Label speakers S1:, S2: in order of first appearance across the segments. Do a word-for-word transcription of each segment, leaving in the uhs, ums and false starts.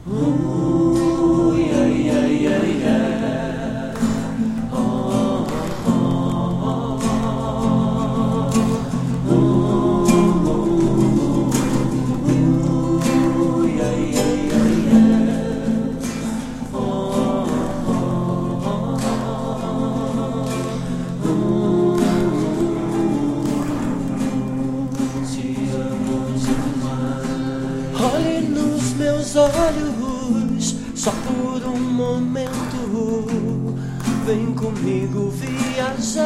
S1: Uh, yeah, yeah, yeah, yeah. Oh, oh, oh, oh. Uh, yeah, yeah, yeah, yeah. Oh, oh, oh, oh. Te amo demais. Olhe nos meus olhos, só por um momento, vem comigo viajar.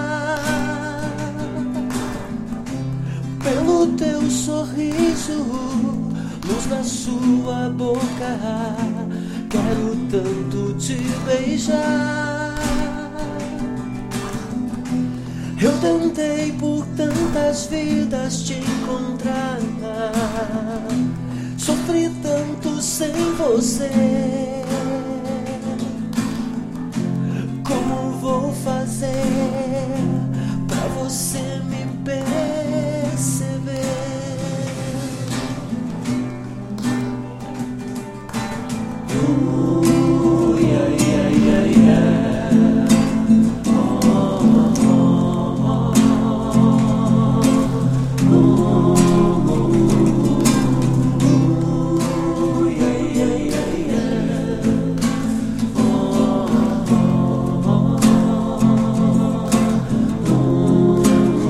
S1: Pelo teu sorriso, luz na sua boca, quero tanto te beijar. Eu tentei por tantas vidas te encontrar, sofri tanto sem você. Como vou fazer pra você me perceber? Uh, yeah, yeah, yeah, yeah. Oh, oh, oh, oh, oh, oh, yeah, yeah, yeah, yeah. Oh, oh, oh, oh.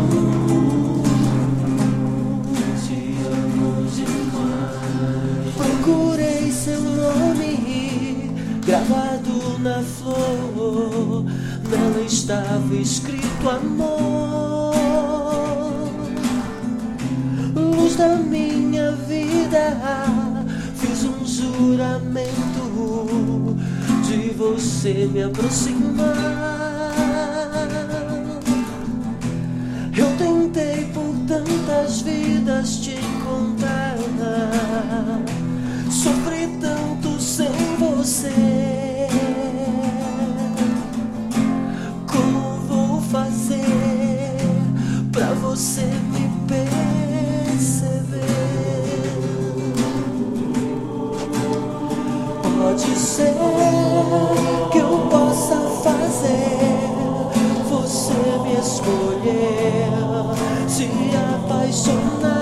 S1: Te amo demais. Procurei seu nome gravado na flor, nela estava escrito amor. Luz da minha vida, fiz um juramento de você me aproximar. Eu tentei por tantas vidas te encontrar, sofri tanto sem você. Como vou fazer pra você me perceber? Pode ser que eu possa fazer você me escolher, se apaixonar.